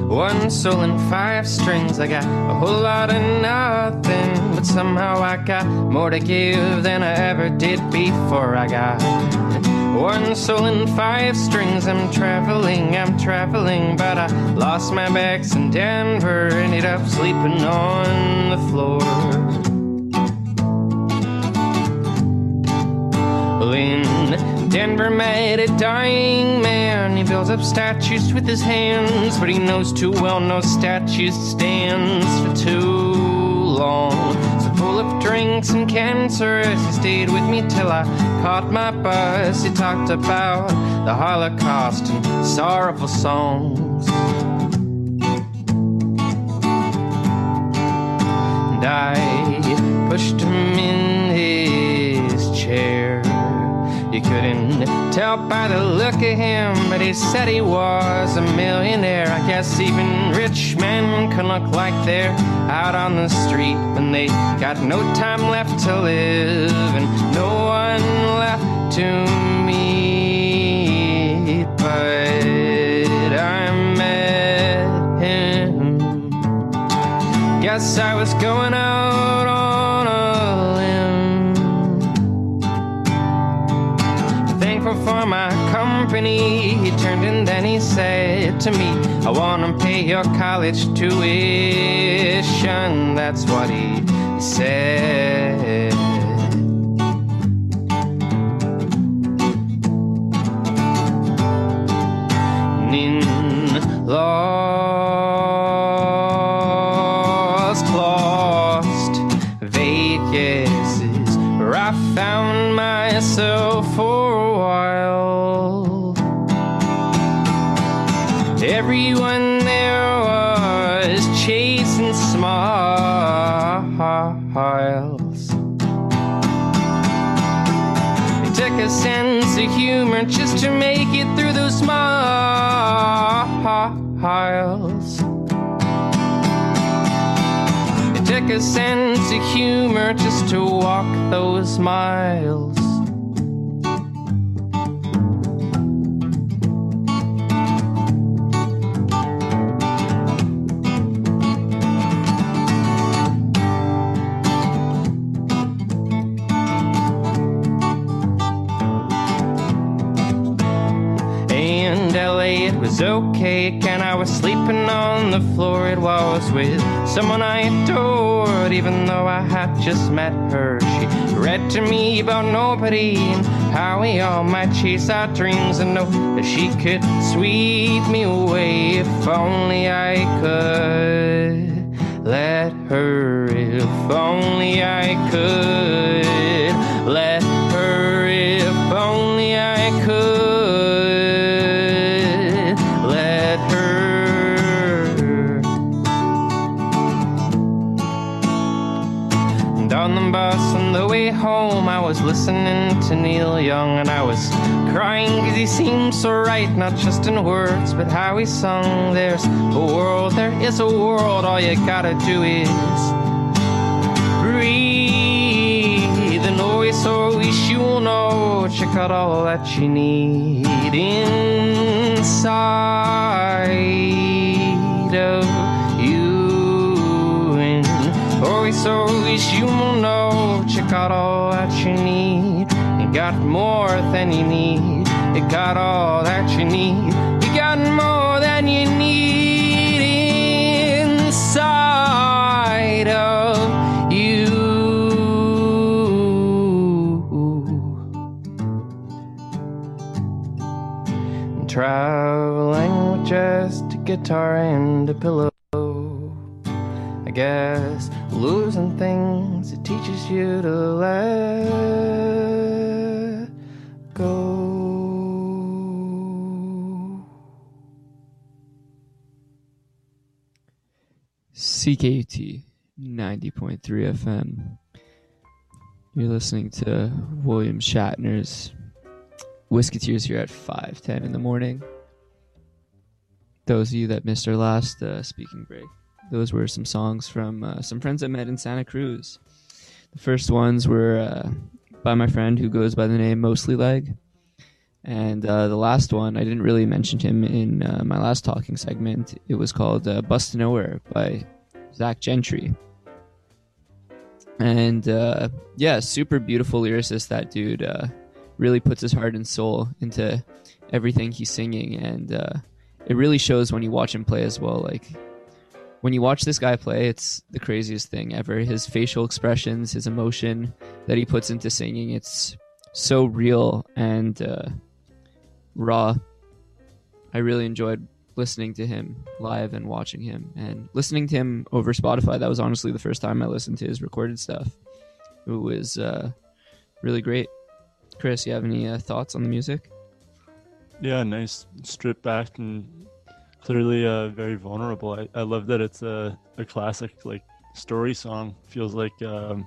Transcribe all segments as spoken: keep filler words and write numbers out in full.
One soul and five strings. I got a whole lot of nothing, but somehow I got more to give than I ever did before. I got one soul and five strings. I'm traveling, I'm traveling, but I lost my bags in Denver, ended up sleeping on the floor. Well, in Denver met a dying man. He builds up statues with his hands, but he knows too well no statue stands for too long. So full of drinks and cancer, he stayed with me till I caught my bus. He talked about the Holocaust and sorrowful songs. And I pushed him in his chair. You couldn't tell by the look of him, but he said he was a millionaire. I guess even rich men can look like they're out on the street when they got no time left to live and no one left to meet. But I met him. Guess I was going out on a limb. Thankful for my company, he turned and then he said to me, I want to pay your college tuition. That's what he said. And in lost, lost Vegas is where I found myself for a while. Everyone there was chasing smiles. It took a sense of humor just to make it through those smiles. It took a sense of humor just to walk those miles. It was okay, and I was sleeping on the floor. It was with someone I adored, even though I had just met her. She read to me about nobody and how we all might chase our dreams, and know that she could sweep me away if only I could let her. If only I could let her. If only I could. On the bus on the way home, I was listening to Neil Young, and I was crying because he seemed so right, not just in words, but how he sung. There's a world, there is a world, all you gotta do is breathe, and always, always you'll know you got all that you need inside of you. Always, always, you will know you got all that you need. You got more than you need. You got all that you need. You got more than you need inside of you. And traveling with just a guitar and a pillow. I guess losing things, it teaches you to let go. C K U T ninety point three F M. You're listening to William Shatner's Whisketeers here at five ten in the morning. Those of you that missed our last uh, speaking break, those were some songs from uh, some friends I met in Santa Cruz. The first ones were uh, by my friend who goes by the name Mostly Leg. And uh, the last one, I didn't really mention him in uh, my last talking segment. It was called uh, Bust Nowhere by Zach Gentry. And uh, yeah, super beautiful lyricist, that dude. Uh, really puts his heart and soul into everything he's singing. And uh, it really shows when you watch him play as well. Like, when you watch this guy play, it's the craziest thing ever. His facial expressions, his emotion that he puts into singing, it's so real and uh, raw. I really enjoyed listening to him live and watching him, and listening to him over Spotify. That was honestly the first time I listened to his recorded stuff. It was uh, really great. Chris, you have any uh, thoughts on the music? Yeah, nice, stripped back and clearly uh, very vulnerable. I, I love that it's a, a classic like story song. Feels like um,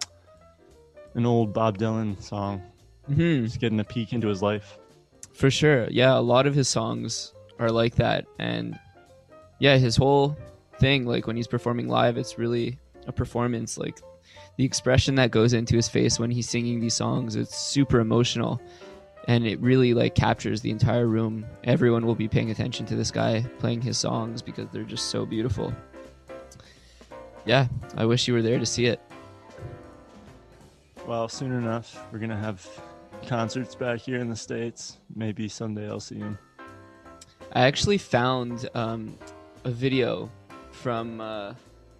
an old Bob Dylan song. Mm-hmm. Just getting a peek into his life. For sure. Yeah, a lot of his songs are like that. And yeah, his whole thing, like when he's performing live, it's really a performance. Like the expression that goes into his face when he's singing these songs, it's super emotional. And it really like captures the entire room. Everyone will be paying attention to this guy playing his songs because they're just so beautiful. Yeah, I wish you were there to see it. Well, soon enough, we're going to have concerts back here in the States. Maybe someday I'll see him. I actually found um, a video from uh,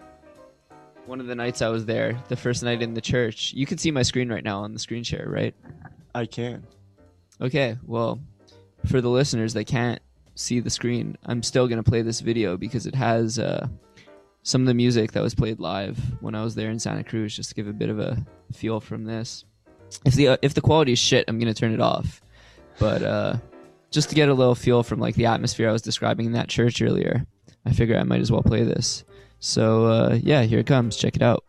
one of the nights I was there, the first night in the church. You can see my screen right now on the screen share, right? I can. Okay, well, for the listeners that can't see the screen, I'm still going to play this video because it has uh, some of the music that was played live when I was there in Santa Cruz, just to give a bit of a feel from this. If the uh, if the quality is shit, I'm going to turn it off. But uh, just to get a little feel from like the atmosphere I was describing in that church earlier, I figure I might as well play this. So uh, yeah, here it comes. Check it out.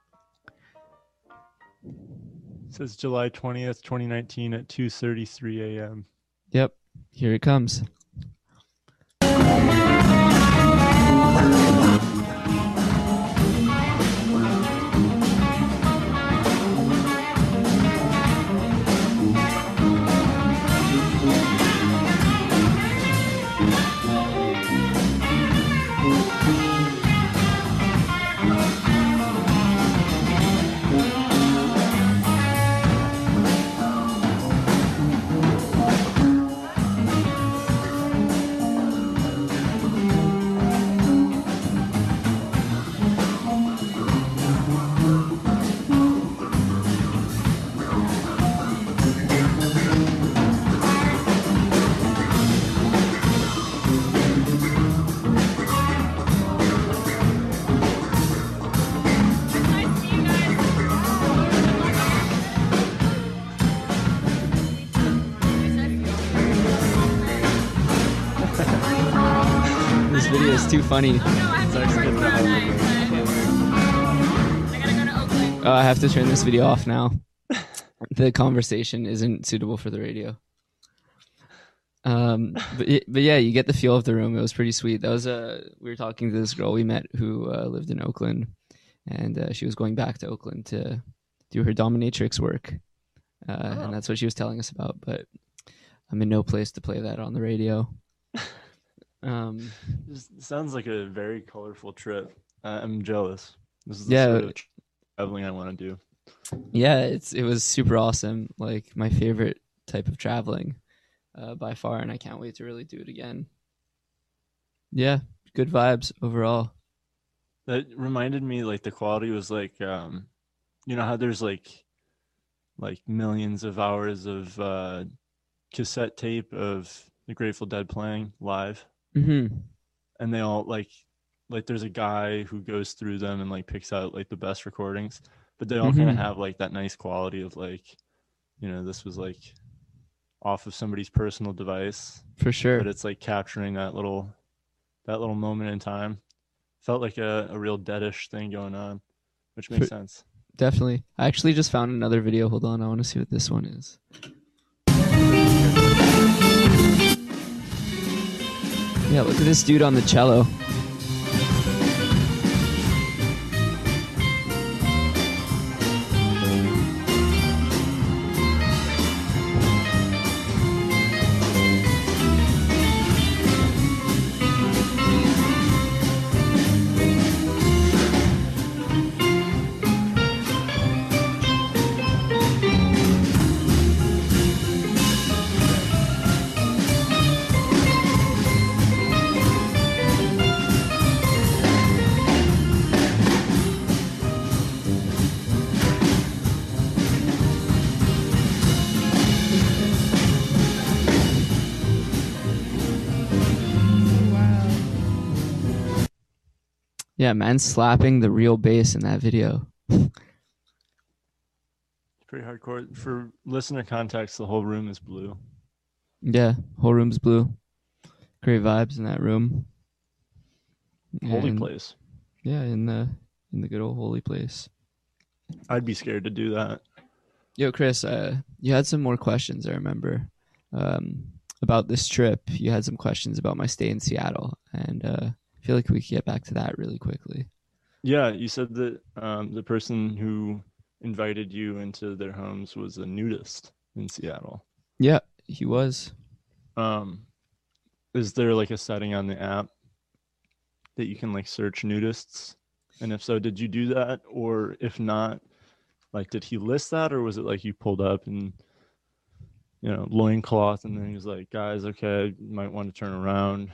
It says July twentieth, twenty nineteen at two thirty-three a.m. Yep, here it comes. This video is too funny. Oh, I have to turn this video off now. The conversation isn't suitable for the radio. Um, but it, but yeah, you get the feel of the room. It was pretty sweet. That was uh, we were talking to this girl we met who uh, lived in Oakland, and uh, she was going back to Oakland to do her dominatrix work, uh, oh. and that's what she was telling us about. But I'm in no place to play that on the radio. Um, this sounds like a very colorful trip. Uh, I'm jealous. This is the yeah, sort of traveling I want to do. Yeah, it's it was super awesome. Like my favorite type of traveling, uh, by far, and I can't wait to really do it again. Yeah, good vibes overall. That reminded me, like the quality was like, um, you know how there's like, like millions of hours of uh, cassette tape of the Grateful Dead playing live. Mm-hmm. And they all like like there's a guy who goes through them and like picks out like the best recordings, but they all mm-hmm. kind of have like that nice quality of like, you know, this was like off of somebody's personal device for sure, but it's like capturing that little that little moment in time. Felt like a, a real Deadish thing going on, which makes for, sense. Definitely. I actually just found another video. Hold on, I want to see what this one is. Yeah, look at this dude on the cello. Yeah, man, slapping the real bass in that video. Pretty hardcore. For listener context, the whole room is blue. Yeah, whole room's blue. Great vibes in that room. Holy And, place. Yeah, in the in the good old holy place. I'd be scared to do that. Yo, Chris, uh, you had some more questions, I remember, um, about this trip. You had some questions about my stay in Seattle, and uh, I feel like we could get back to that really quickly. Yeah, you said that um, the person who invited you into their homes was a nudist in Seattle. Yeah, he was. Um, is there like a setting on the app that you can like search nudists? And if so, did you do that? Or if not, like, did he list that, or was it like you pulled up and, you know, loincloth, and then he was like, guys, okay, you might want to turn around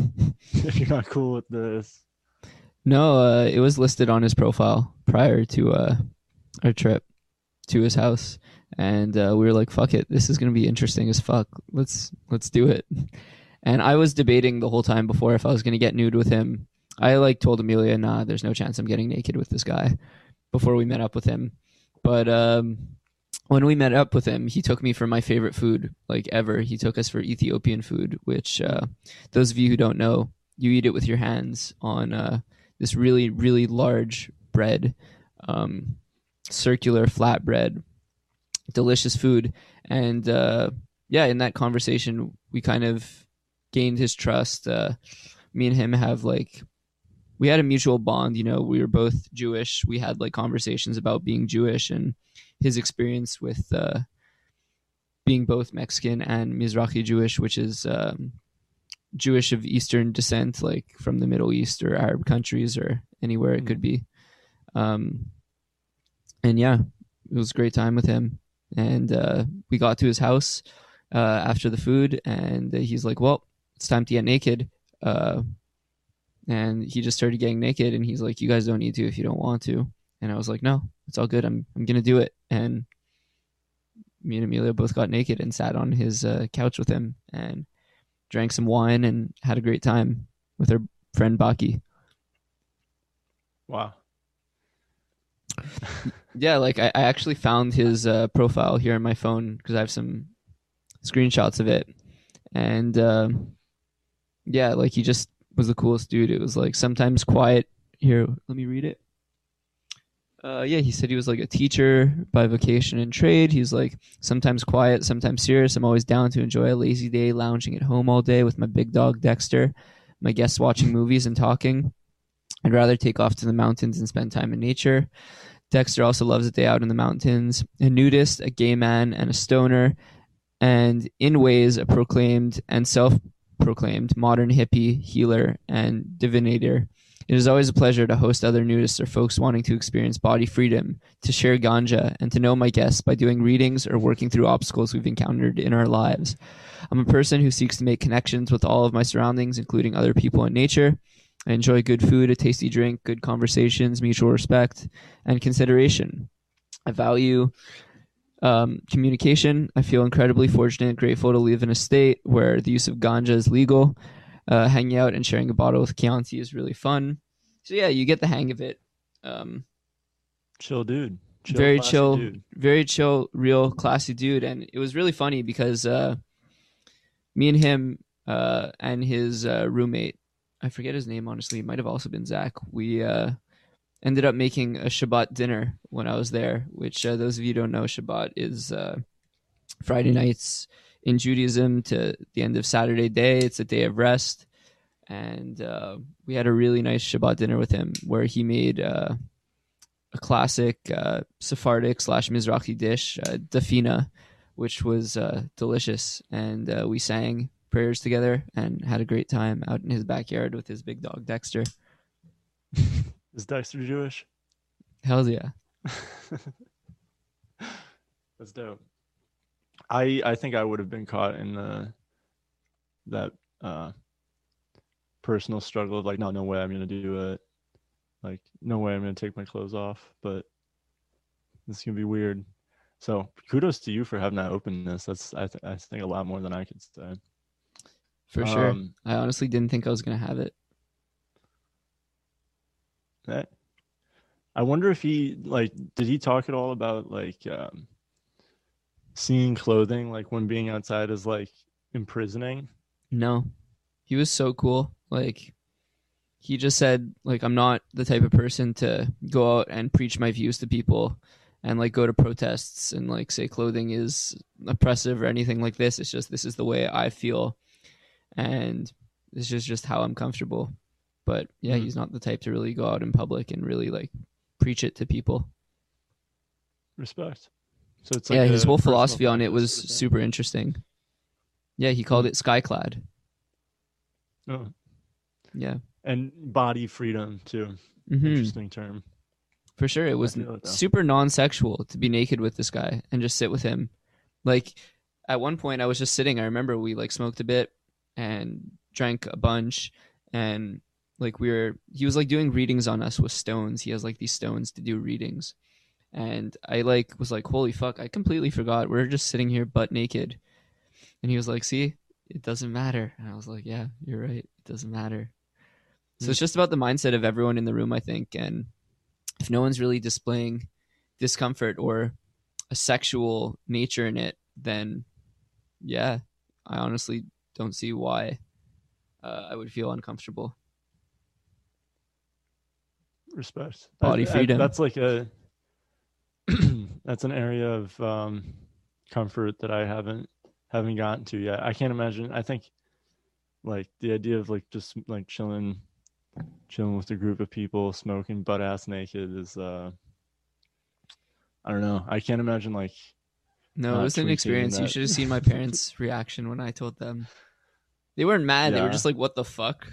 if you're not cool with this? No, uh, it was listed on his profile prior to uh, our trip to his house, and uh, we were like, "Fuck it, this is gonna be interesting as fuck. Let's let's do it." And I was debating the whole time before if I was gonna get nude with him. I like told Amelia, "Nah, there's no chance I'm getting naked with this guy." Before we met up with him, but um, when we met up with him, he took me for my favorite food like ever. He took us for Ethiopian food, which uh, those of you who don't know, you eat it with your hands on uh, this really really large bread. Um, circular flatbread, delicious food. And uh, yeah, in that conversation, we kind of gained his trust. Uh, me and him have like, we had a mutual bond. You know, we were both Jewish. We had like conversations about being Jewish and his experience with uh, being both Mexican and Mizrahi Jewish, which is um, Jewish of Eastern descent, like from the Middle East or Arab countries or anywhere it could be. Um, And yeah, it was a great time with him. And uh, we got to his house uh, after the food, and he's like, well, it's time to get naked. Uh, and he just started getting naked, and he's like, you guys don't need to if you don't want to. And I was like, no, it's all good. I'm I'm going to do it. And me and Amelia both got naked and sat on his uh, couch with him and drank some wine and had a great time with our friend Baki. Wow. Yeah, like I, I actually found his uh, profile here on my phone because I have some screenshots of it. And uh, yeah, like he just was the coolest dude. It was like sometimes quiet. Here, let me read it. Uh, yeah, he said he was like a teacher by vocation and trade. He's like sometimes quiet, sometimes serious. I'm always down to enjoy a lazy day, lounging at home all day with my big dog Dexter, my guests watching movies and talking. I'd rather take off to the mountains and spend time in nature. Dexter also loves a day out in the mountains. A nudist, a gay man, and a stoner, and in ways a proclaimed and self-proclaimed modern hippie, healer, and divinator. It is always a pleasure to host other nudists or folks wanting to experience body freedom, to share ganja, and to know my guests by doing readings or working through obstacles we've encountered in our lives. I'm a person who seeks to make connections with all of my surroundings, including other people and nature. I enjoy good food, a tasty drink, good conversations, mutual respect, and consideration. I value um, communication. I feel incredibly fortunate and grateful to live in a state where the use of ganja is legal. Uh, hanging out and sharing a bottle with Chianti is really fun. So yeah, you get the hang of it. Um, chill dude. Chill, very chill, dude. very chill, real classy dude. And it was really funny because uh, me and him uh, and his uh, roommate, I forget his name, honestly. It might have also been Zach. We uh, ended up making a Shabbat dinner when I was there, which uh, those of you who don't know, Shabbat is uh, Friday nights in Judaism to the end of Saturday day. It's a day of rest. And uh, we had a really nice Shabbat dinner with him where he made uh, a classic uh, Sephardic slash Mizrahi dish, uh, dafina, which was uh, delicious. And uh, we sang prayers together and had a great time out in his backyard with his big dog Dexter. Is Dexter Jewish? Hell yeah. That's dope. I I think I would have been caught in the that uh personal struggle of like, no, no way I'm gonna do it. Like, no way I'm gonna take my clothes off, but this is gonna be weird. So kudos to you for having that openness. That's I th- I think a lot more than I could say. For sure. Um, I honestly didn't think I was going to have it. That, I wonder if he like did he talk at all about like um, seeing clothing like when being outside is like imprisoning? No, he was so cool. Like, he just said, like, I'm not the type of person to go out and preach my views to people and like go to protests and like say clothing is oppressive or anything like this. It's just, this is the way I feel. And this is just how I'm comfortable. But yeah, Mm-hmm. he's not the type to really go out in public and really like preach it to people. Respect. So it's like Yeah, a his whole personal philosophy on it compass was sort of thing. super interesting. Yeah, he called it Skyclad. Oh. Yeah. And body freedom too. hmm Interesting term. For sure. It was feel it, though. super non-sexual to be naked with this guy and just sit with him. Like, at one point I was just sitting. I remember we like smoked a bit and drank a bunch, and like we were, he was like doing readings on us with stones. He has like these stones to do readings. And I like was like, holy fuck, I completely forgot. We're just sitting here butt naked. And he was like, see, it doesn't matter. And I was like, yeah, you're right. It doesn't matter. So it's just about the mindset of everyone in the room, I think. And if no one's really displaying discomfort or a sexual nature in it, then yeah, I honestly don't see why uh, I would feel uncomfortable. Respect. Body I- I- freedom. that's like a that's an area of um, comfort that I haven't haven't gotten to yet. I can't imagine. I think like the idea of like just like chilling chilling with a group of people smoking butt ass naked is uh I don't know. I can't imagine like No, Not it was an tweaking experience. You that. should have seen my parents' reaction when I told them. They weren't mad. They were Yeah. just like, what the fuck?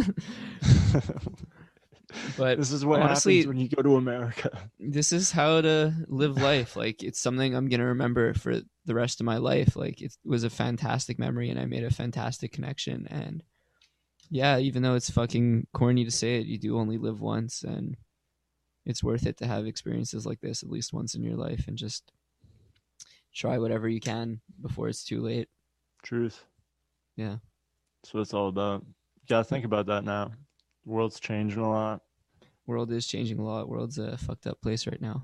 But this is what honestly, happens when you go to America. this is how to live life. Like, it's something I'm gonna remember for the rest of my life. Like, it was a fantastic memory, and I made a fantastic connection. And yeah, even though it's fucking corny to say it, you do only live once, and it's worth it to have experiences like this at least once in your life, and just try whatever you can before it's too late. Truth. Yeah. That's what it's all about. You gotta think about that now. The world's changing a lot. World is changing a lot. World's a fucked up place right now.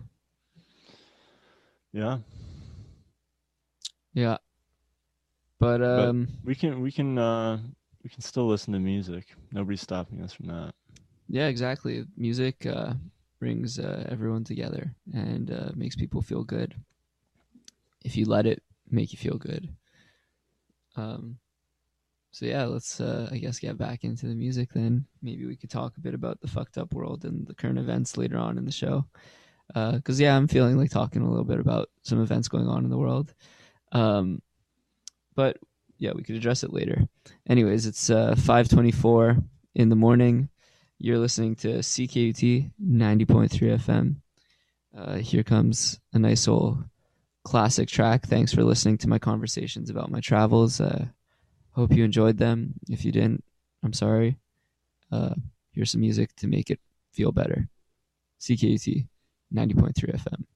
Yeah. Yeah. But But um we can we can uh we can still listen to music. Nobody's stopping us from that. yeah, exactly. Music uh brings uh, everyone together and uh, makes people feel good. If you let it make you feel good. Um so yeah, let's uh I guess get back into the music then. Maybe we could talk a bit about the fucked up world and the current events later on in the show. Uh cuz yeah, I'm feeling like talking a little bit about some events going on in the world. Um but yeah, we could address it later. Anyways, it's uh five twenty-four in the morning. You're listening to C K U T ninety point three F M. Uh here comes a nice old classic track. Thanks for listening to my conversations about my travels. Uh hope you enjoyed them. If you didn't, I'm sorry. Uh here's some music to make it feel better. C K U T ninety point three F M.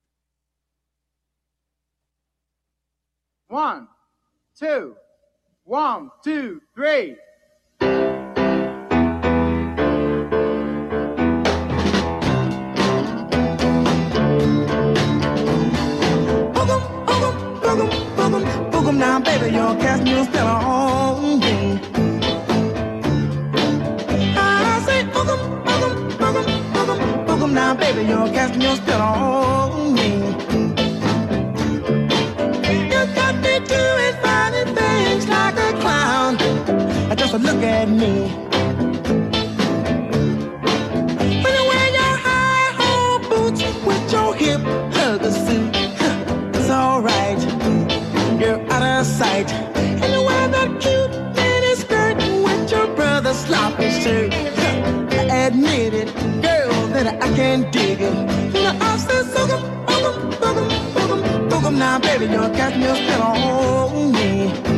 One, two, one, two, three. Boogum, boogum, boogum, boogum, boogum now, baby, you're casting your spell on me. I say boogum, boogum, boogum, boogum, boogum now, baby, you're casting your spell on me. You got me doing funny things like a clown. Just look at me. When you wear your high-hole boots with your hip hugger suit, it's alright. You're out of sight. And you wear that cute mini skirt with your brother's sloppy shirt. I admit it, girl, that I can't dig it. You know I say boogum, boogum, boogum, boogum, boogum now, baby, you're casting your spell on me.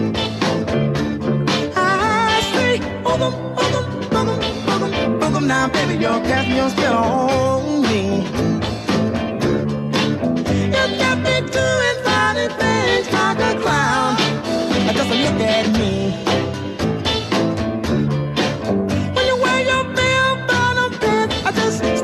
I say boogum, boogum, boogum, boogum, boogum now, baby, you're casting your spell on me. You got me doing funny things like a clown. Just look at me. When you wear your bell bottom pants, I just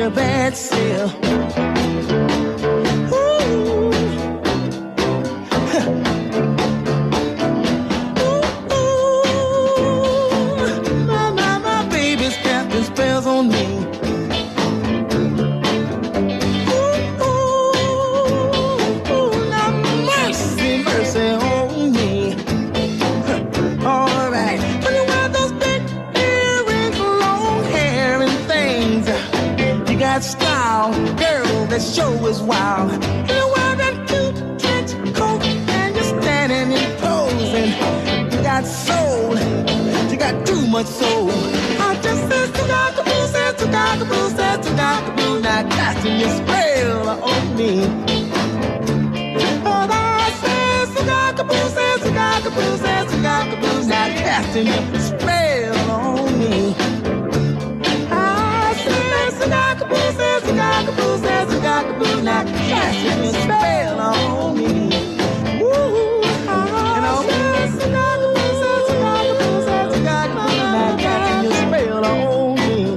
your bad self. Ooh. Ooh, my, my, my baby's casting spells on me. Ooh, ooh, ooh, now mercy, mercy on me. All right, when you wear those big earrings, long hair and things, you got style, girl, that show is wild. And you wear that cute trench coat and you're standing and posing. You got soul, you got too much soul. I just said Chicago, said Chicago, said Chicago, now casting your spell on me. Oh, I said Chicago, said Chicago, said Chicago, now casting your spell on me. I said Chicago, said Chicago, said Chicago, now casting your spell on me. Woo, and I said Chicago, said Chicago, said Chicago, now casting your spell on me.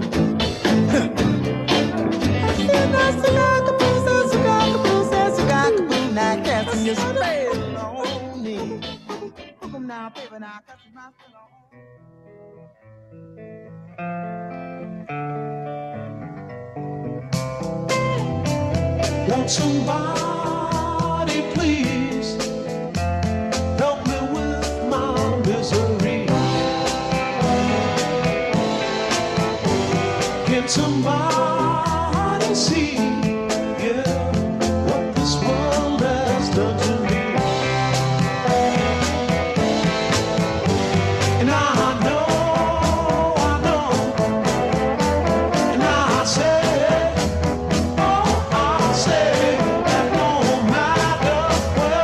I said that Chicago, said Chicago, said Chicago, now casting your spell on me. Come now, baby, now casting my spell on me. Won't somebody please help me with my misery? Can somebody see, yeah, what this world has done to me? And I know, I know, and I say, oh, I say that no matter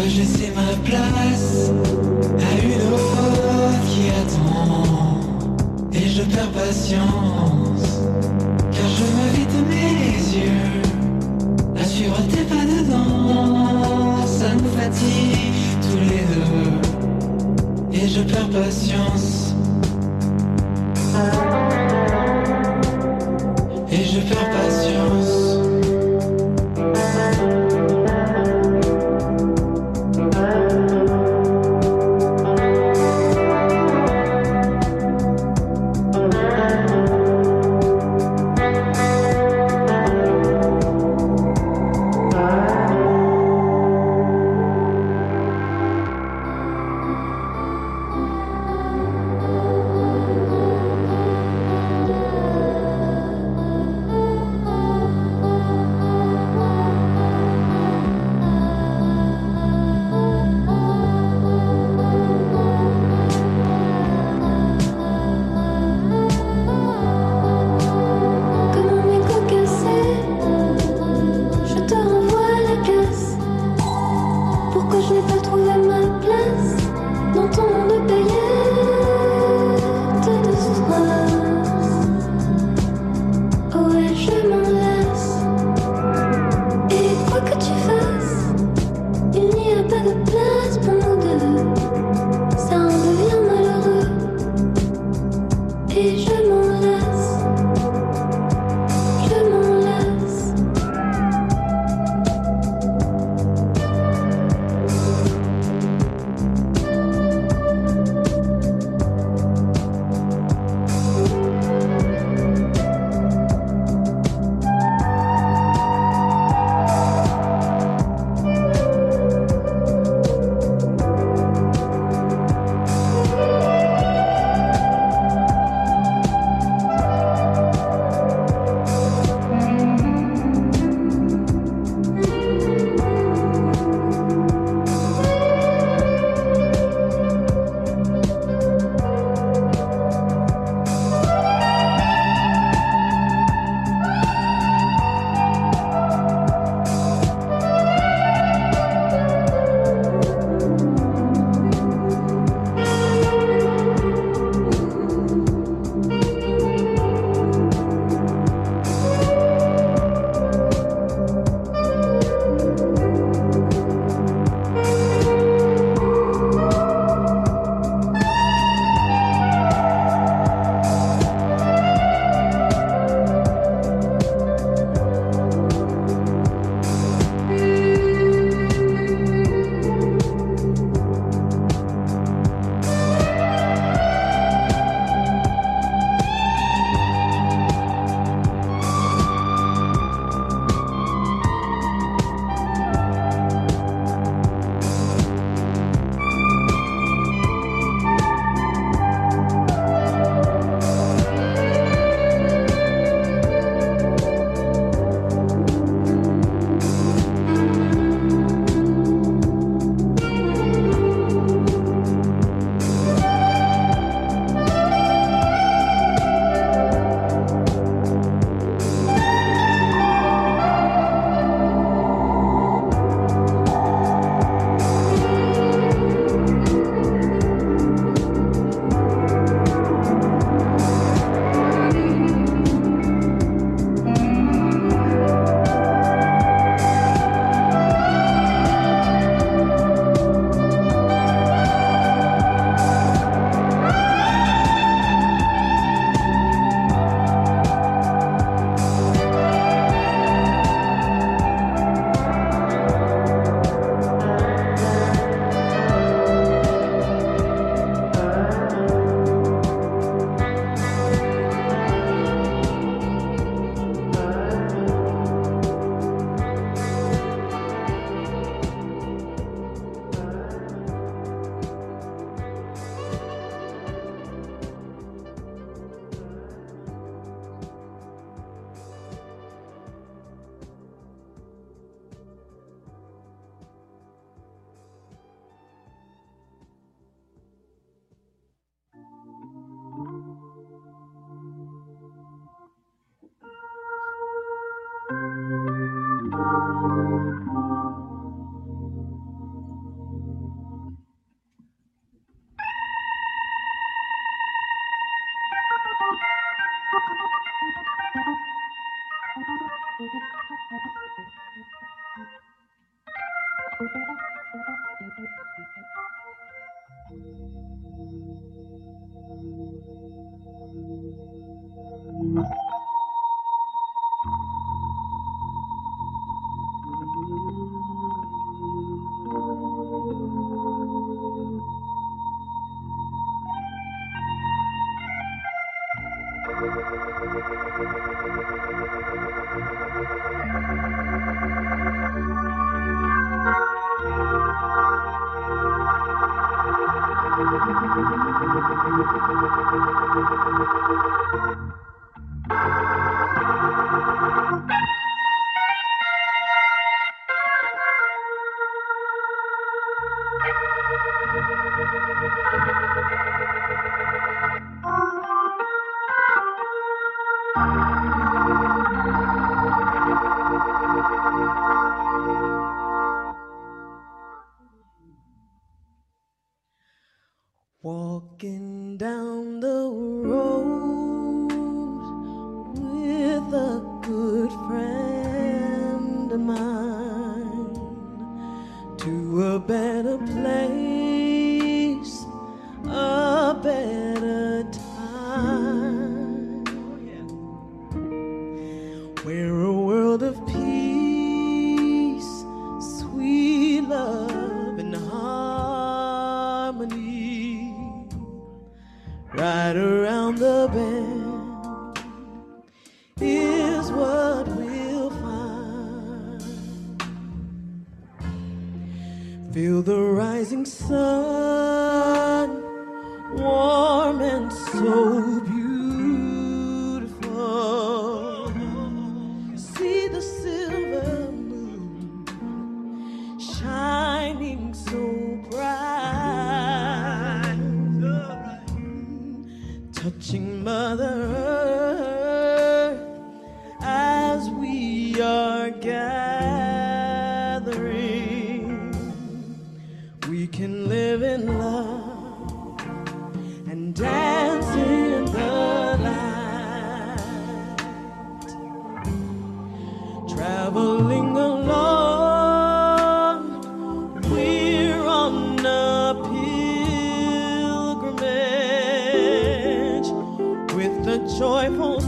je laisse ma place à une autre qui attend. Et je perds patience, car je me vide mes yeux à suivre tes pas dedans. Ça nous fatigue tous les deux, et je perds patience. Et je perds patience. Walking down the road with a good friend of mine to a better place, a better time, where a world of peace, sweet love and harmony. Right around the bend is what we'll find. Feel the rising sun, warm and so beautiful. See the silver moon shining so bright, touching Mother Earth as we are gathering. We can live in love and dance in the light, traveling along. We're on a pilgrimage with a joyful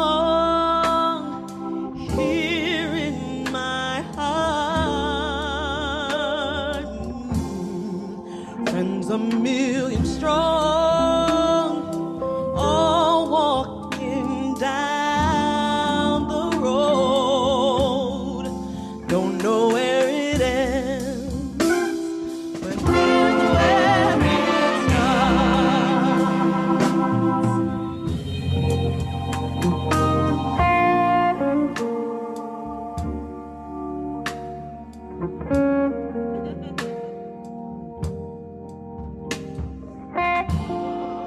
song here in my heart. Friends a million strong, all walking down the road. Don't know where it ends, but here's where it starts.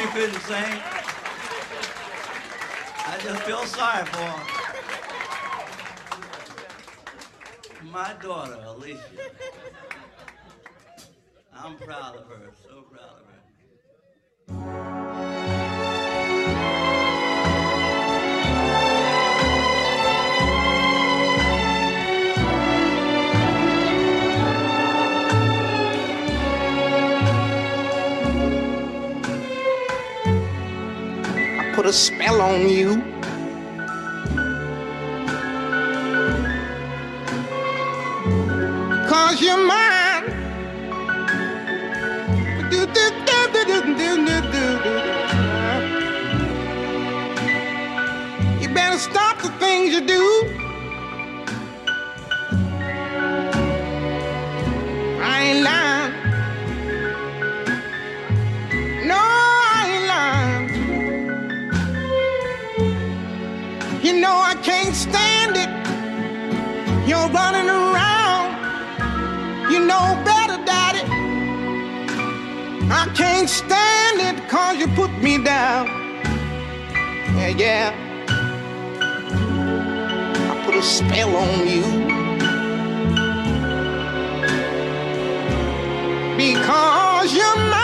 you couldn't sing. I just feel sorry for him. My daughter, Alicia. I'm proud of her, so proud of her. Put a spell on you. Cause you're mine. Do, do, do, do, do, do, do, do. You better stop the things you do. I ain't lying. No, I ain't lying. You know I can't stand it. You're running around. You know better, Daddy. I can't stand it cause you put me down. Yeah, yeah. I put a spell on you. Because you're mine.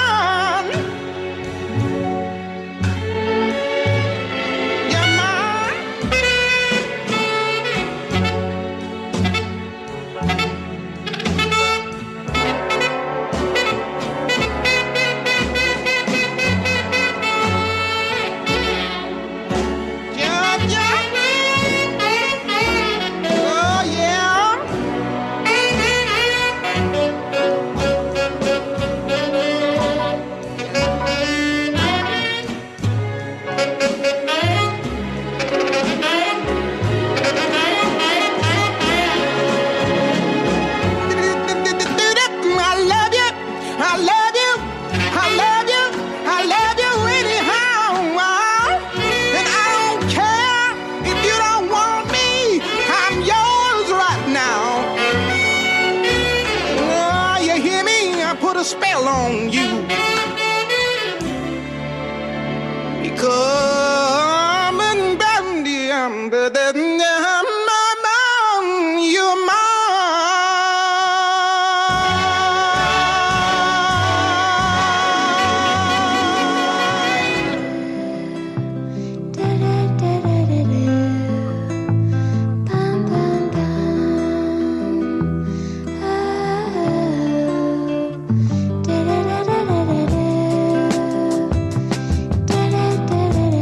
Spell on you because I'm in bandy, I'm the you're mine. Da da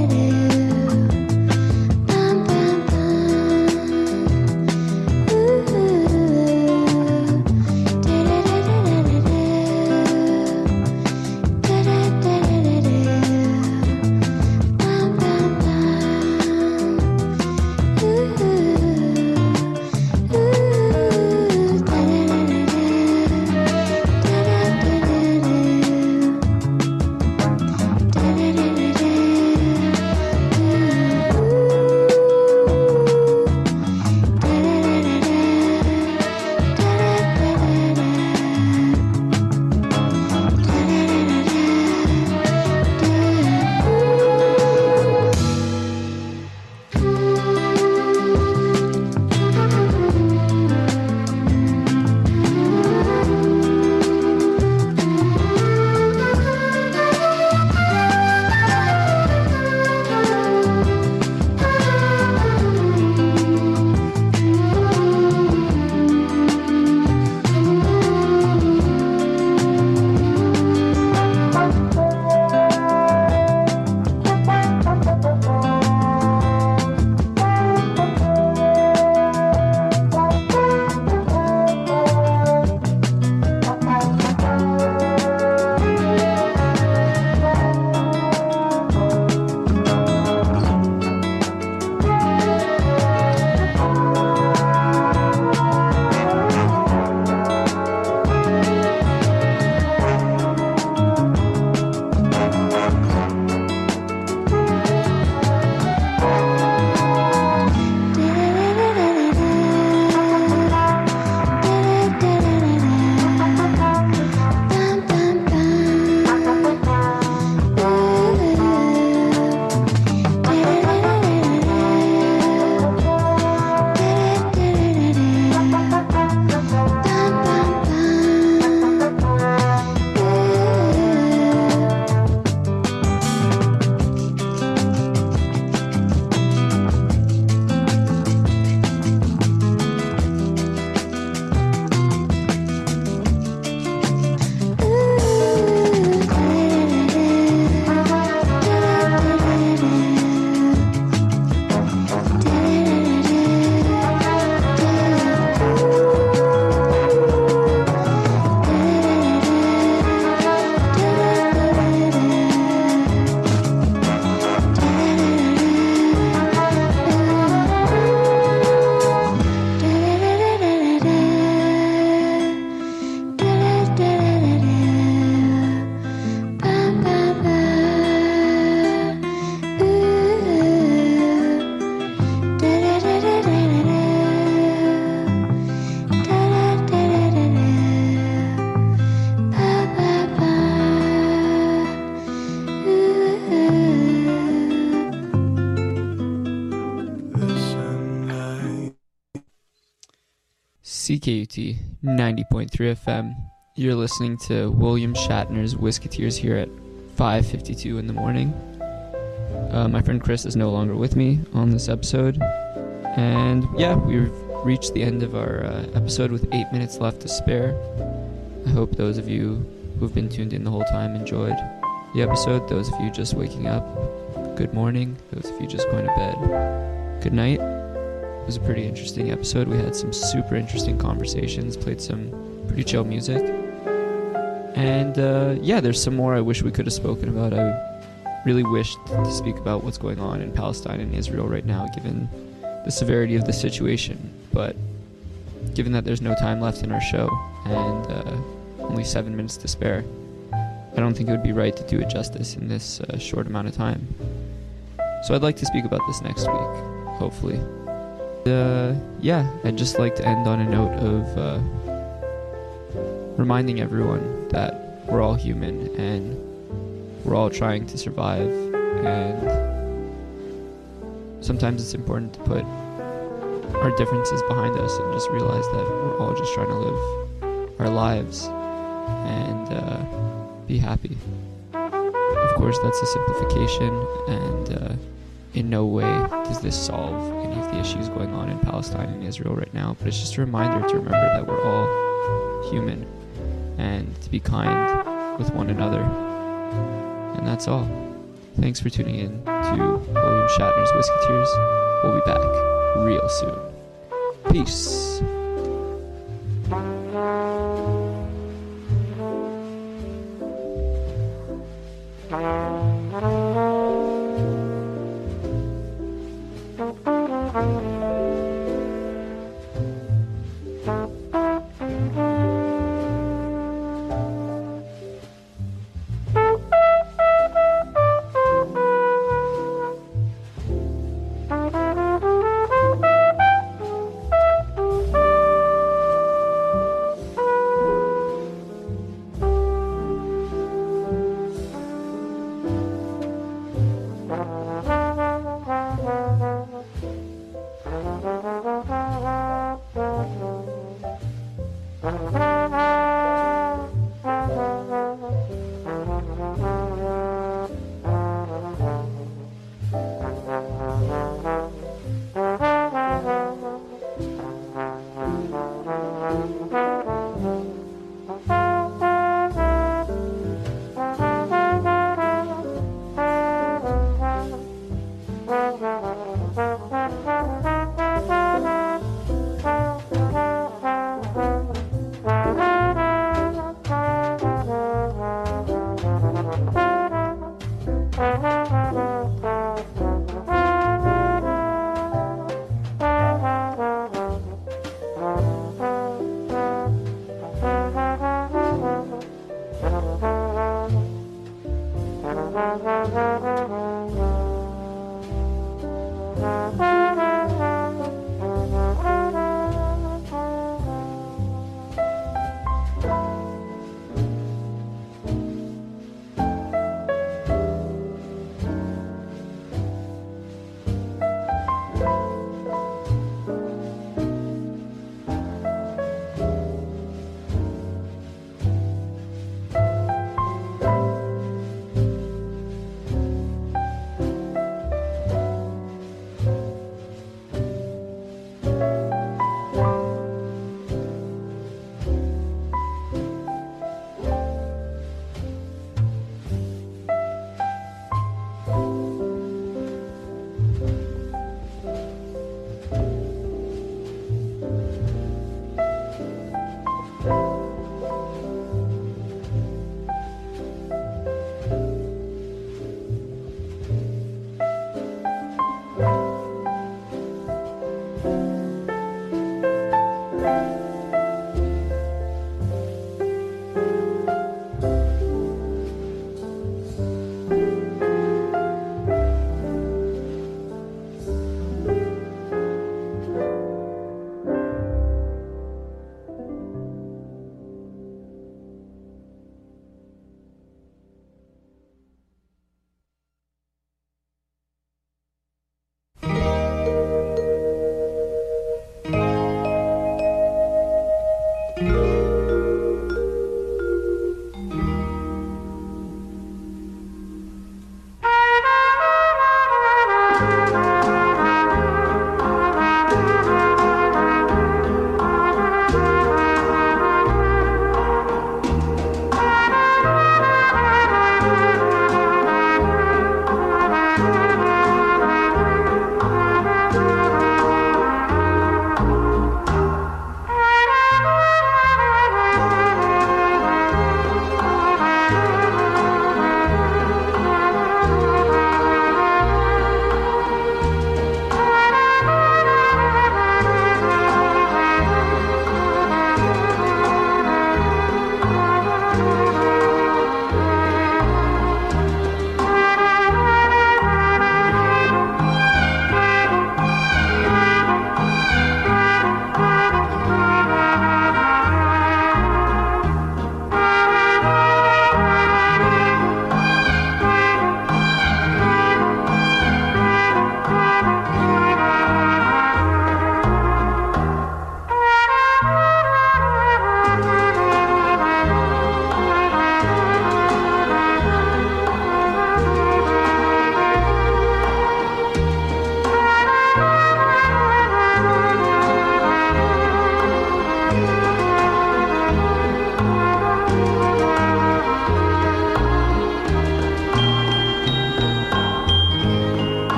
C K U T ninety point three F M. You're listening to William Shatner's Whisketeers here at five fifty-two in the morning. Uh, my friend Chris is no longer with me on this episode. And yeah, we've reached the end of our uh, episode with eight minutes left to spare. I hope those of you who've been tuned in the whole time enjoyed the episode. Those of you just waking up, good morning. Those of you just going to bed, good night. It was a pretty interesting episode. We had some super interesting conversations, played some pretty chill music. And uh, yeah, there's some more I wish we could have spoken about. I really wished to speak about what's going on in Palestine and Israel right now, given the severity of the situation. But given that there's no time left in our show and uh, only seven minutes to spare, I don't think it would be right to do it justice in this uh, short amount of time. So I'd like to speak about this next week, hopefully. Uh, yeah, I'd just like to end on a note of uh, reminding everyone that we're all human and we're all trying to survive, and sometimes it's important to put our differences behind us and just realize that we're all just trying to live our lives and uh, be happy. Of course, that's a simplification, and uh, in no way does this solve any of the issues going on in Palestine and Israel right now, but it's just a reminder to remember that we're all human and to be kind with one another. And that's all. Thanks for tuning in to William Shatner's Whisketeers. We'll be back real soon. Peace.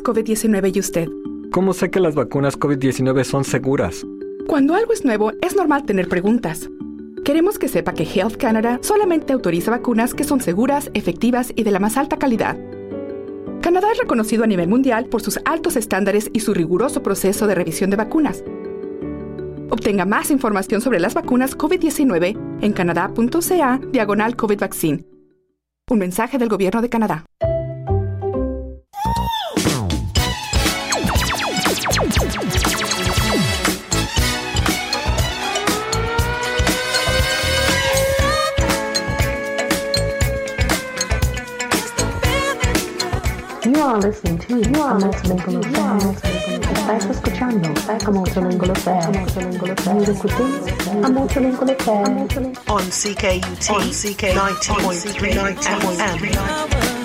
COVID diecinueve y usted. ¿Cómo sé que las vacunas COVID diecinueve son seguras? Cuando algo es nuevo, es normal tener preguntas. Queremos que sepa que Health Canada solamente autoriza vacunas que son seguras, efectivas y de la más alta calidad. Canadá es reconocido a nivel mundial por sus altos estándares y su riguroso proceso de revisión de vacunas. Obtenga más información sobre las vacunas COVID diecinueve en canadá.ca diagonal COVID Vaccine. Un mensaje del Gobierno de Canadá. You are listening to You are Multilingual Affair. Estás escuchando a Multilingual Affair. Vous écoutez a Multilingual Affair. On C K U T, on C K ninety point three F M.